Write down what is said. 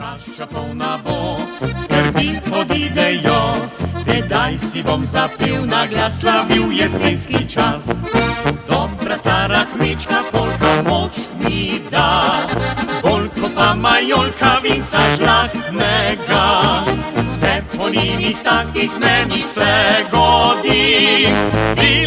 Čašča polna bo, skrbi odidejo, tedaj si bom zapil, na glas slavil jesenski čas. Dobra stara kmečka polka moč mi da, bolj kot pa majolka vinca žlahtnega. Vse po njenih taktih meni se godi.